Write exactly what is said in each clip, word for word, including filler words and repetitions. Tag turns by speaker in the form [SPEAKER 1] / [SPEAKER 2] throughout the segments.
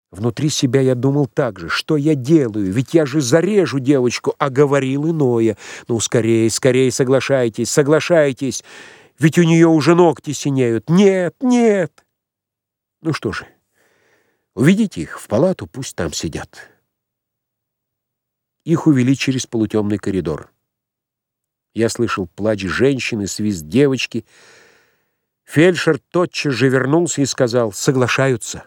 [SPEAKER 1] Внутри себя я думал так же: что я делаю? Ведь я же зарежу девочку, а говорил иное. Ну, скорее, скорее соглашайтесь, соглашайтесь, ведь у нее уже ногти синеют. Нет, нет. Ну что же, уведите их в палату, пусть там сидят. Их увели через полутемный коридор. Я слышал плач женщины, свист девочки. Фельдшер тотчас же вернулся и сказал: соглашаются.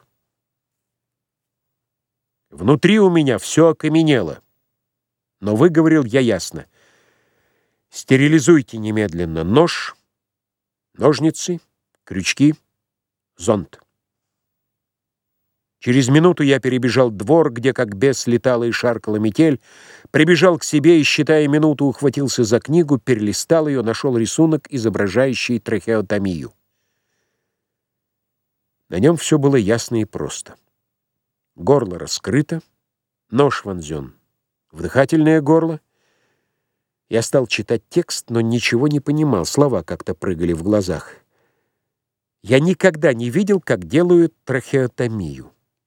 [SPEAKER 1] Внутри у меня все окаменело, но выговорил я ясно: стерилизуйте немедленно нож, ножницы, крючки, зонт. Через минуту я перебежал двор, где как бес летала и шаркала метель, прибежал к себе и, считая минуту, ухватился за книгу, перелистал ее, нашел рисунок, изображающий трахеотомию. На нем все было ясно и просто. Горло раскрыто, нож вонзен в дыхательное горло. Я стал читать текст, но ничего не понимал, слова как-то прыгали в глазах. Я никогда не видел, как делают трахеотомию.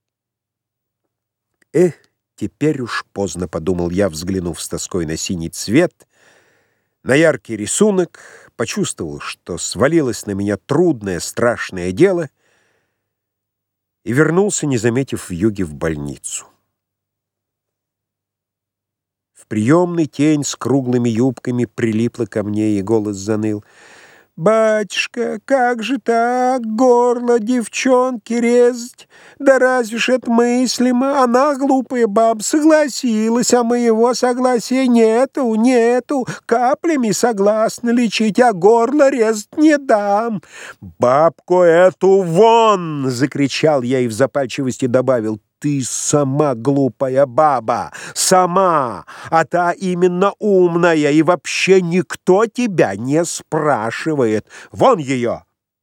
[SPEAKER 1] «Эх, теперь уж поздно», — подумал я, взглянув с тоской на синий цвет, на яркий рисунок, почувствовал, что свалилось на меня трудное, страшное дело, и вернулся, не заметив вьюги, в больницу. В приемной тень с круглыми юбками прилипла ко мне, и голос заныл: «Батюшка, как же так, горло девчонки резать? Да разве ж это мыслимо? Она, глупая баба, согласилась, а моего согласия нету, нету. Каплями согласна лечить, а горло резать не дам». «Бабку эту вон!» — закричал я и в запальчивости добавил: «Ты сама глупая баба, сама, а та именно умная, и вообще никто тебя не спрашивает. Вон ее!»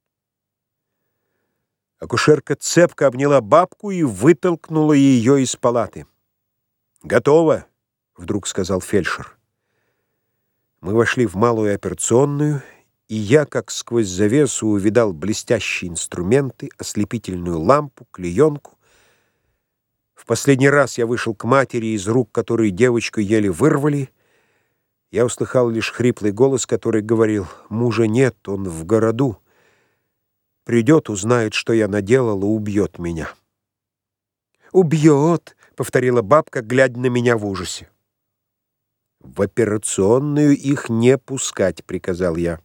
[SPEAKER 1] Акушерка цепко обняла бабку и вытолкнула ее из палаты. «Готово», — вдруг сказал фельдшер. Мы вошли в малую операционную, и я, как сквозь завесу, увидал блестящие инструменты, ослепительную лампу, клеенку. В последний раз я вышел к матери, из рук которой девочку еле вырвали. Я услыхал лишь хриплый голос, который говорил: «Мужа нет, он в городу. Придет, узнает, что я наделала, убьет меня». «Убьет», — повторила бабка, глядя на меня в ужасе. «В операционную их не пускать», — приказал я.